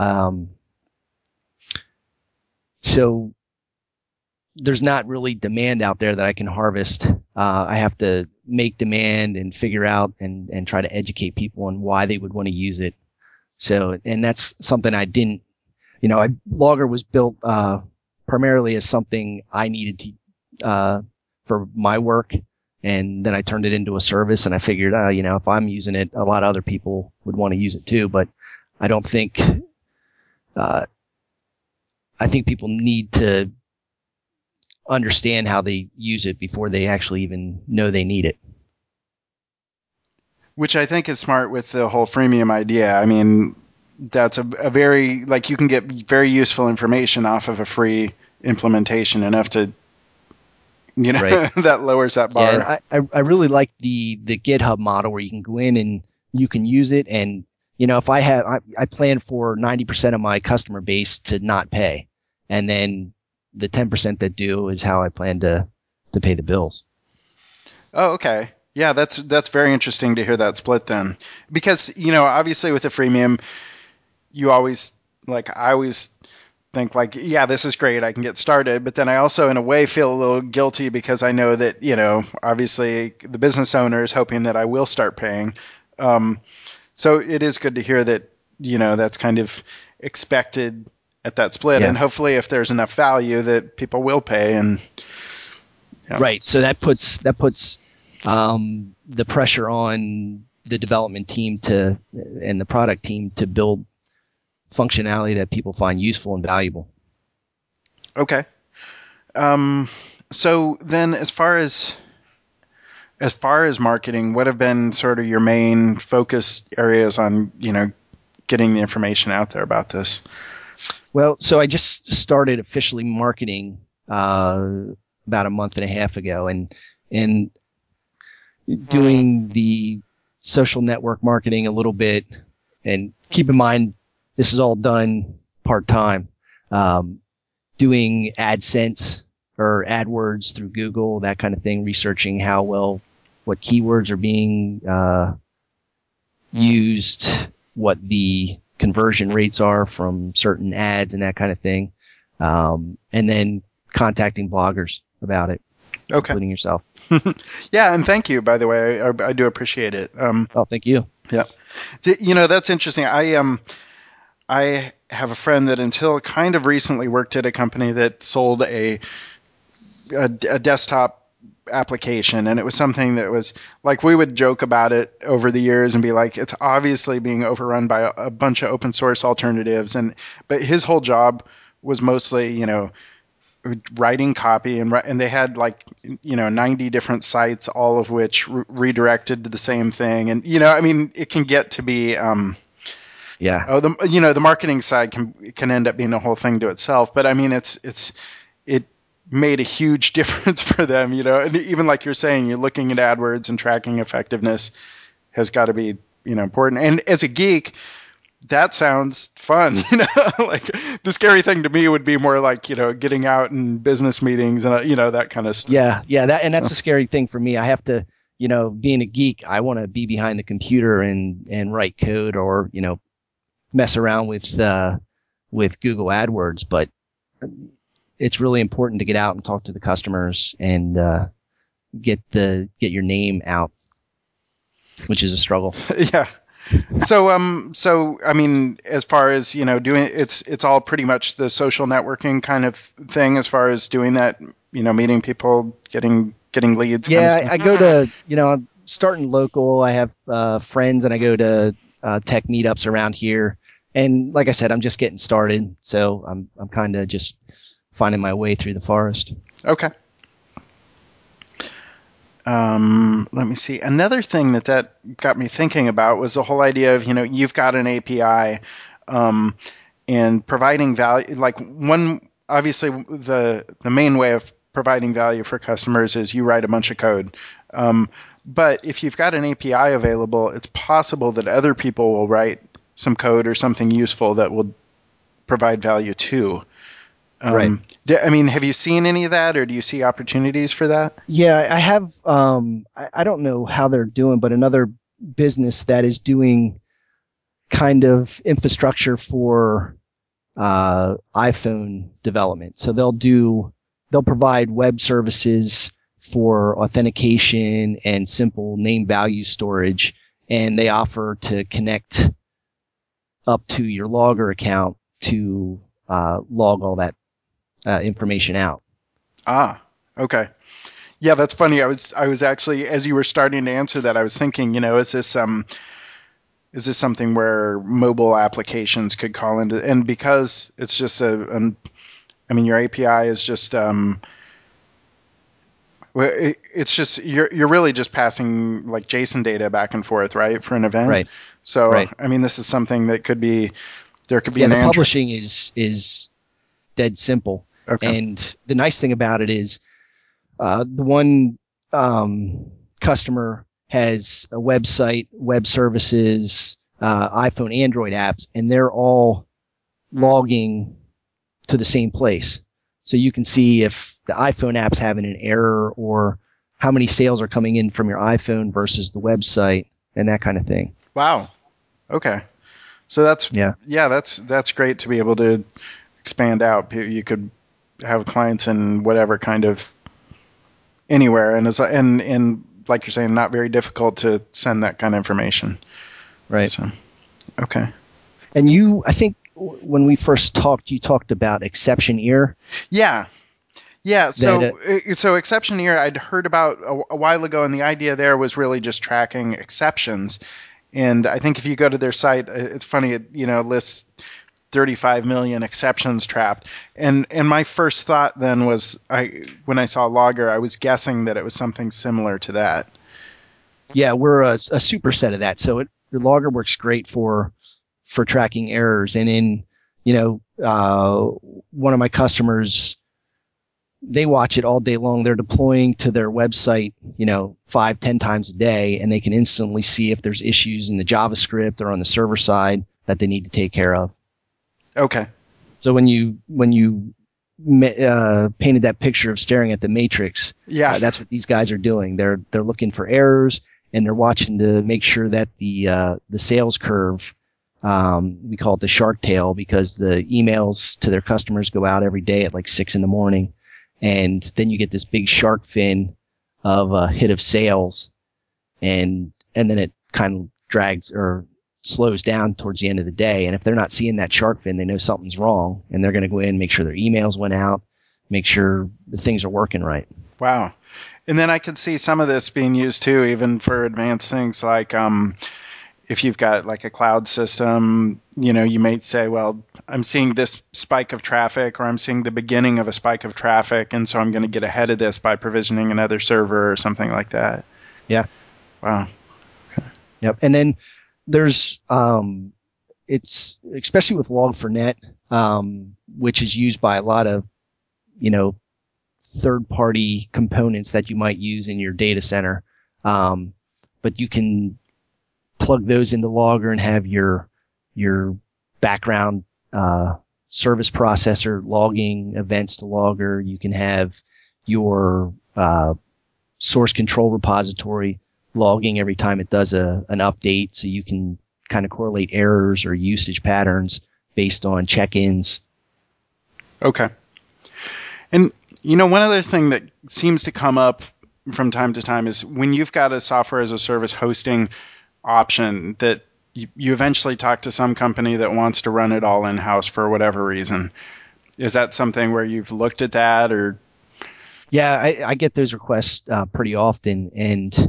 So there's not really demand out there that I can harvest. I have to make demand and figure out and try to educate people on why they would want to use it. So, and that's something I didn't, Logger was built, primarily as something I needed to, for my work. And then I turned it into a service and I figured, if I'm using it, a lot of other people would want to use it too. But I don't think, I think people need to understand how they use it before they actually even know they need it. which I think is smart with the whole freemium idea. I mean, that's a very, like, you can get very useful information off of a free implementation enough to, Right. that lowers that bar. Yeah, and I really like the GitHub model where you can go in and you can use it. And, if I plan for 90% of my customer base to not pay. And then the 10% that do is how I plan to pay the bills. Oh, okay. Yeah, that's very interesting to hear that split then. Because, obviously with the freemium, you always, like, I always think like, yeah, this is great, I can get started. But then I also, in a way, feel a little guilty because I know that, obviously the business owner is hoping that I will start paying. So it is good to hear that, that's kind of expected at that split. Yeah. And hopefully if there's enough value that people will pay. And yeah. Right. So that puts the pressure on the development team and the product team to build functionality that people find useful and valuable. Okay. So then as far as marketing, what have been sort of your main focus areas on, getting the information out there about this? Well, so I just started officially marketing about a month and a half ago, and doing the social network marketing a little bit. And keep in mind, this is all done part time. Doing AdSense or AdWords through Google, that kind of thing, researching what keywords are being used, what the conversion rates are from certain ads and that kind of thing. And then contacting bloggers about it. Okay. including yourself. Yeah, and thank you, by the way. I do appreciate it. Oh, thank you. Yeah. That's interesting. I have a friend that until kind of recently worked at a company that sold a desktop application, and it was something that was like, we would joke about it over the years and be like, it's obviously being overrun by a bunch of open source alternatives, but his whole job was mostly writing copy, and they had 90 different sites, all of which redirected to the same thing. And I mean, it can get to be Yeah. the marketing side can end up being a whole thing to itself. But I mean, it made a huge difference for them, and even like you're saying, you're looking at AdWords, and tracking effectiveness has got to be important. And as a geek, that sounds fun. Like, the scary thing to me would be more like getting out in business meetings and that kind of stuff. Yeah, that's a scary thing for me. I have to, being a geek, I want to be behind the computer and write code, or mess around with Google AdWords, but it's really important to get out and talk to the customers and get your name out, which is a struggle. Yeah. So I mean, as far as doing, it's all pretty much the social networking kind of thing, as far as doing that, meeting people, getting leads. Yeah, kind of stuff. I go to I'm starting local. I have friends, and I go to tech meetups around here. And like I said, I'm just getting started, so I'm kind of just finding my way through the forest. Okay. Let me see. Another thing that got me thinking about was the whole idea of you've got an API, and providing value. Like, obviously the main way of providing value for customers is you write a bunch of code. But if you've got an API available, it's possible that other people will write some code or something useful that will provide value too. Right. I mean, have you seen any of that, or do you see opportunities for that? Yeah, I have. I don't know how they're doing, but another business that is doing kind of infrastructure for iPhone development. So they'll provide web services for authentication and simple name value storage, and they offer to connect up to your Logger account to log all that information out. Ah, okay. Yeah, that's funny. I was actually, as you were starting to answer that, I was thinking, is this something where mobile applications could call into, and because it's just I mean, your API is just it's just you're really just passing like JSON data back and forth, right, for an event. Right. So Right. I mean, this is something that could be the an publishing is dead simple. Okay. And the nice thing about it is the one customer has a website, web services, iPhone, Android apps, and they're all logging to the same place. So you can see if the iPhone app's having an error, or how many sales are coming in from your iPhone versus the website, and that kind of thing. Wow. Okay. So that's that's great to be able to expand out. You could have clients in whatever kind of anywhere, and and like you're saying, not very difficult to send that kind of information. Right. So, okay. And I think when we first talked, you talked about Exceptioneer. Yeah. Yeah, so Exceptioneer I'd heard about a while ago, and the idea there was really just tracking exceptions. And I think if you go to their site, it's funny, it lists 35 million exceptions trapped. And my first thought then was, when I saw Logger, I was guessing that it was something similar to that. Yeah, we're a superset of that. So the Logger works great for tracking errors. And in one of my customers, they watch it all day long. They're deploying to their website, 5-10 times a day, and they can instantly see if there's issues in the JavaScript or on the server side that they need to take care of. Okay. So when you painted that picture of staring at the matrix, that's what these guys are doing. They're looking for errors, and they're watching to make sure that the sales curve, we call it the shark tail, because the emails to their customers go out every day at like 6 a.m, and then you get this big shark fin of a hit of sales, and then it kind of drags or slows down towards the end of the day. And if they're not seeing that shark fin, they know something's wrong, and they're going to go in and make sure their emails went out, make sure the things are working right. Wow. And then I could see some of this being used too, even for advanced things like if you've got like a cloud system, you might say, well, I'm seeing this spike of traffic, or I'm seeing the beginning of a spike of traffic, and so I'm going to get ahead of this by provisioning another server or something like that. Yeah. Wow. Okay. Yep. And then there's it's especially with Log4net, which is used by a lot of third-party components that you might use in your data center, but you can plug those into Logger and have your background service processor logging events to Logger. You can have your source control repository logging every time it does an update, so you can kind of correlate errors or usage patterns based on check-ins. Okay. And one other thing that seems to come up from time to time is when you've got a software as a service hosting option that you eventually talk to some company that wants to run it all in-house for whatever reason. Is that something where you've looked at that, or? Yeah, I get those requests pretty often, and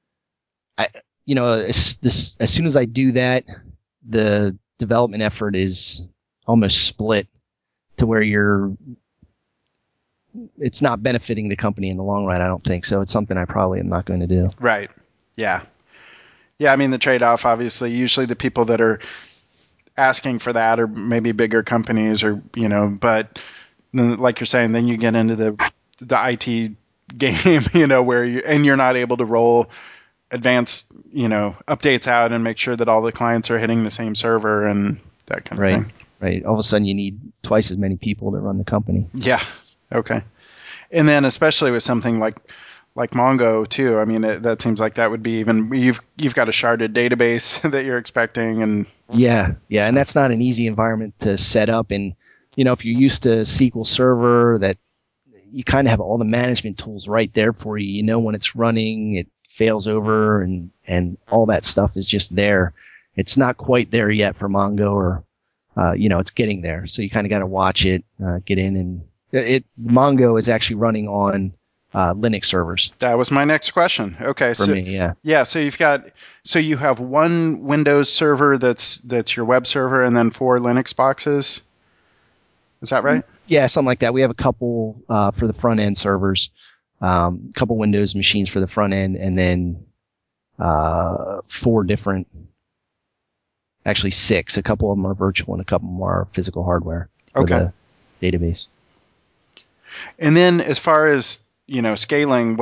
as soon as I do that, the development effort is almost split to where it's not benefiting the company in the long run, I don't think. So it's something I probably am not going to do. Right. Yeah. Yeah, I mean, the trade-off, obviously, usually the people that are asking for that are maybe bigger companies, or, but like you're saying, then you get into the IT game, where you're not able to roll advanced, updates out and make sure that all the clients are hitting the same server and that kind of thing. Right. All of a sudden you need twice as many people to run the company. Yeah. Okay. And then especially with something like Mongo too. I mean, that seems like that would be even, you've got a sharded database that you're expecting, and yeah, and that's not an easy environment to set up. And if you're used to SQL Server, that you kind of have all the management tools right there for you. You know when it's running, it fails over, and all that stuff is just there. It's not quite there yet for Mongo, or it's getting there. So you kind of got to watch it, get in, and Mongo is actually running on Linux servers. That was my next question. Okay, for me, yeah. Yeah, so you have one Windows server that's your web server, and then 4 Linux boxes. Is that right? Yeah, something like that. We have a couple for the front end servers, a couple Windows machines for the front end, and then 4 different, actually 6. A couple of them are virtual and a couple of them are physical hardware for the database. And then as far as, scaling,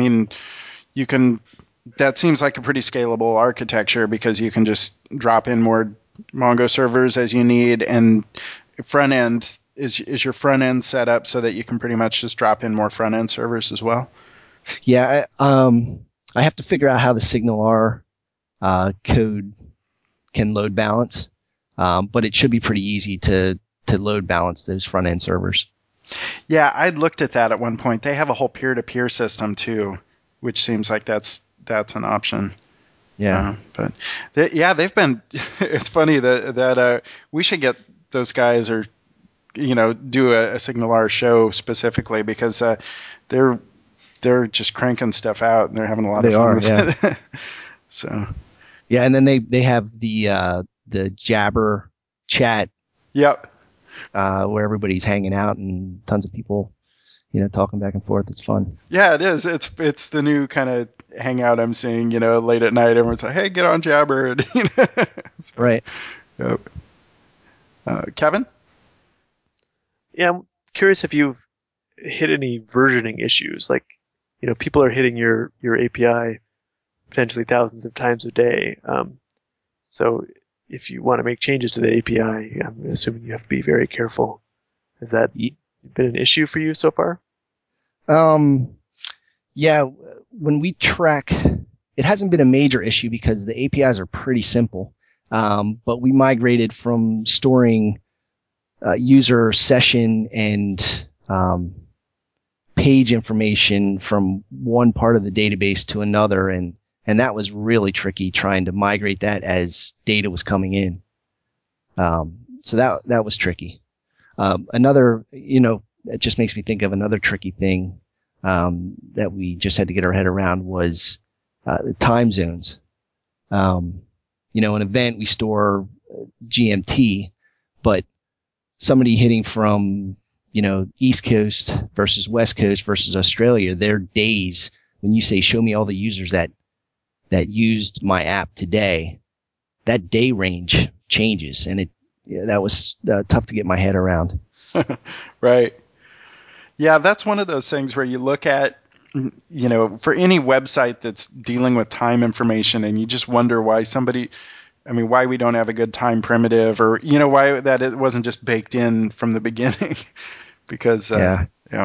that seems like a pretty scalable architecture, because you can just drop in more Mongo servers as you need, and front end, is your front end set up so that you can pretty much just drop in more front end servers as well? Yeah, I have to figure out how the SignalR code can load balance, but it should be pretty easy to load balance those front end servers. Yeah, I'd looked at that at one point. They have a whole peer-to-peer system too, which seems like that's an option. Yeah, but they've been. It's funny that we should get those guys, or do a SignalR show specifically, because they're just cranking stuff out and they're having a lot of fun with it. So yeah, and then they have the Jabber chat. Yep. Where everybody's hanging out and tons of people, talking back and forth. It's fun. Yeah, it is. It's the new kind of hangout I'm seeing. Late at night, everyone's like, "Hey, get on Jabber." So, right. Yep. Kevin? Yeah, I'm curious if you've hit any versioning issues. Like, people are hitting your API potentially thousands of times a day. So if you want to make changes to the API, I'm assuming you have to be very careful. Has that been an issue for you so far? Yeah, when we track, it hasn't been a major issue because the APIs are pretty simple. But we migrated from storing user session and page information from one part of the database to another, and that was really tricky trying to migrate that as data was coming in. So that was tricky. Another, it just makes me think of another tricky thing that we just had to get our head around was the time zones. An event we store GMT, but somebody hitting from East Coast versus West Coast versus Australia, their days, when you say show me all the users that used my app today, that day range changes, and that was tough to get my head around. Right. Yeah, that's one of those things where you look at, for any website that's dealing with time information, and you just wonder why why we don't have a good time primitive, or, why that it wasn't just baked in from the beginning. Because, yeah.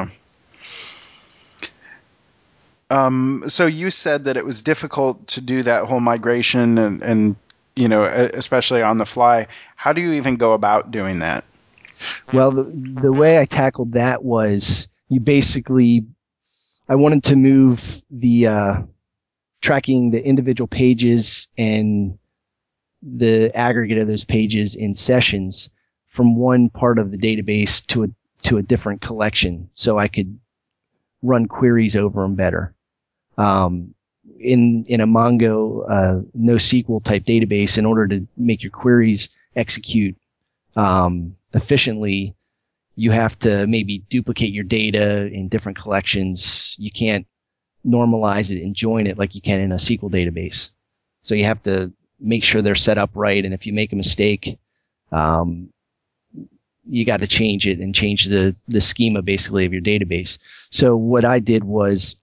So you said that it was difficult to do that whole migration and especially on the fly. How do you even go about doing that? Well, the way I tackled that was I wanted to move the tracking the individual pages and the aggregate of those pages in sessions from one part of the database to a different collection, so I could run queries over them better. In a Mongo NoSQL type database, in order to make your queries execute efficiently, you have to maybe duplicate your data in different collections. You can't normalize it and join it like you can in a SQL database. So you have to make sure they're set up right. And if you make a mistake, you got to change it and change the schema basically of your database. So what I did was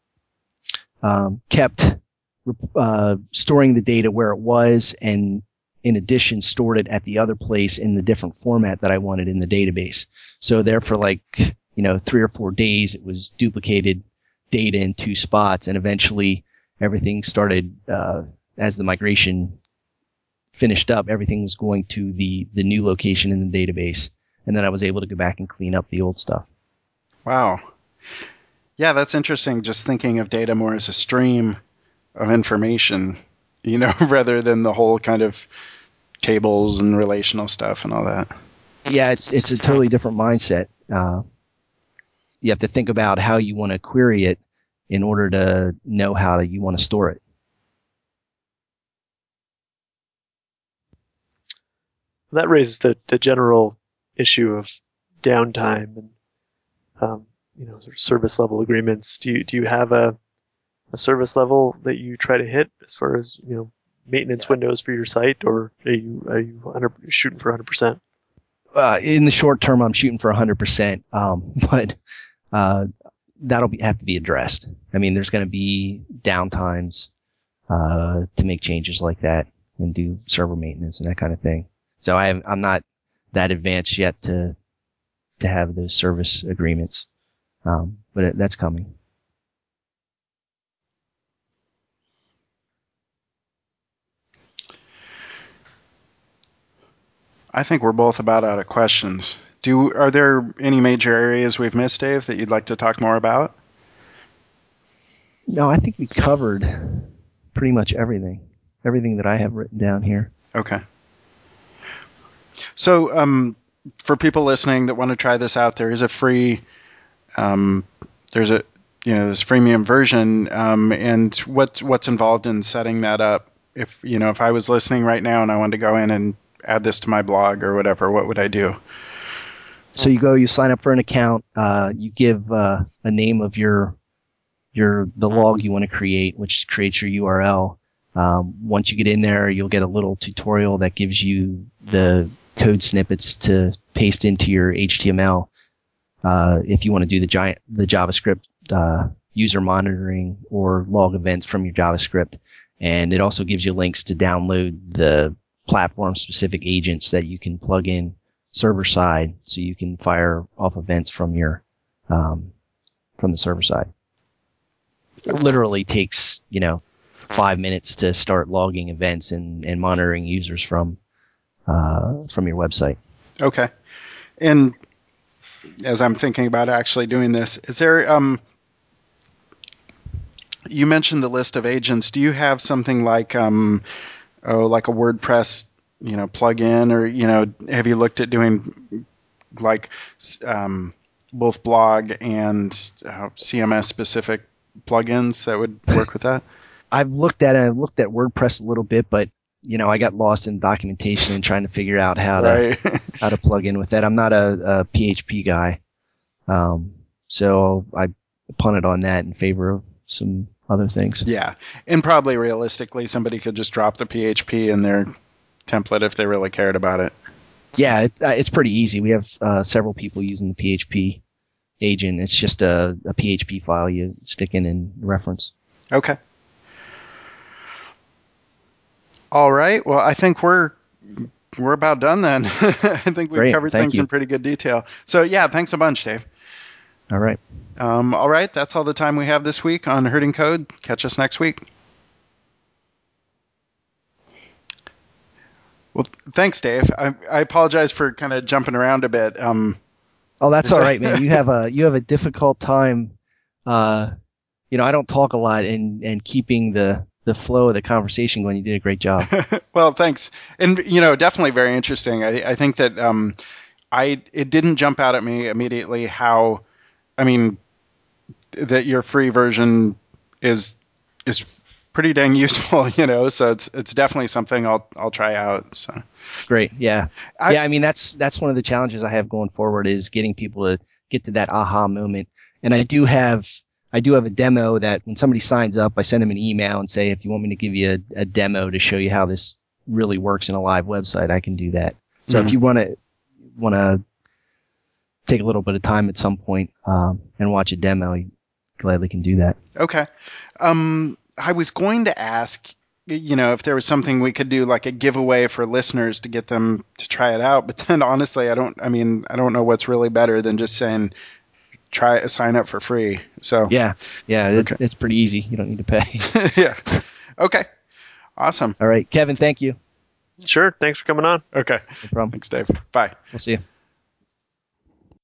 kept storing the data where it was, and in addition stored it at the other place in the different format that I wanted in the database. So there for 3 or 4 days, it was duplicated data in 2 spots, and eventually everything started, as the migration finished up, everything was going to the new location in the database. And then I was able to go back and clean up the old stuff. Wow. Yeah, that's interesting. Just thinking of data more as a stream of information, rather than the whole kind of tables and relational stuff and all that. Yeah, it's a totally different mindset. You have to think about how you want to query it in order to know how you want to store it. That raises the general issue of downtime and sort of service level agreements. Do you have a service level that you try to hit as far as maintenance windows for your site, or are you shooting for 100%? In the short term, I'm shooting for 100%, but that'll have to be addressed. I mean, there's going to be downtimes to make changes like that and do server maintenance and that kind of thing. So I'm not that advanced yet to have those service agreements, but that's coming. I think we're both about out of questions. Are there any major areas we've missed, Dave, that you'd like to talk more about? No, I think we covered pretty much everything that I have written down here. Okay. So, for people listening that want to try this out, there is a free, there's a, this freemium version, and what's involved in setting that up? If I was listening right now and I wanted to go in and add this to my blog or whatever, what would I do? So you sign up for an account, you give a name of the log you want to create, which creates your URL. Once you get in there, you'll get a little tutorial that gives you the code snippets to paste into your HTML. If you want to do the JavaScript user monitoring or log events from your JavaScript. And it also gives you links to download the platform-specific agents that you can plug in server side, so you can fire off events from your from the server side. It literally takes 5 minutes to start logging events and monitoring users from your website. Okay. And as I'm thinking about actually doing this. Is there you mentioned the list of agents. Do you have something like like a WordPress, plugin, or have you looked at doing like both blog and CMS specific plugins that would work with that? I've looked at WordPress a little bit, but I got lost in documentation and trying to figure out how Right. to plug in with that. I'm not a PHP guy, so I punted on that in favor of some other things. Yeah, and probably realistically, somebody could just drop the PHP in their template if they really cared about it. Yeah, it's pretty easy. We have several people using the PHP agent. It's just a PHP file you stick in reference. Okay. All right. Well, I think we're about done then. I think we've Great. covered Thank things you. in pretty good detail. So yeah, thanks a bunch, Dave. All right. All right. That's all the time we have this week on Herding Code. Catch us next week. Well, thanks, Dave. I apologize for kind of jumping around a bit. Oh, that's all right, man. You have a difficult time. I don't talk a lot, and keeping the flow of the conversation going. You did a great job. Well, thanks. And definitely very interesting. I think that it didn't jump out at me immediately how, I mean, that your free version is pretty dang useful, so it's definitely something I'll try out. So Great. Yeah. I mean, that's one of the challenges I have going forward is getting people to get to that aha moment. And I do have a demo that when somebody signs up, I send them an email and say, if you want me to give you a demo to show you how this really works in a live website, I can do that. So if you want to take a little bit of time at some point, and watch a demo, you gladly can do that. Okay. I was going to ask, if there was something we could do, like a giveaway for listeners to get them to try it out. But then honestly, I don't know what's really better than just saying, sign up for free. So Yeah. Okay. It's pretty easy. You don't need to pay. Yeah. Okay. Awesome. All right, Kevin, thank you. Sure. Thanks for coming on. Okay. No problem. Thanks, Dave. Bye. We'll see you.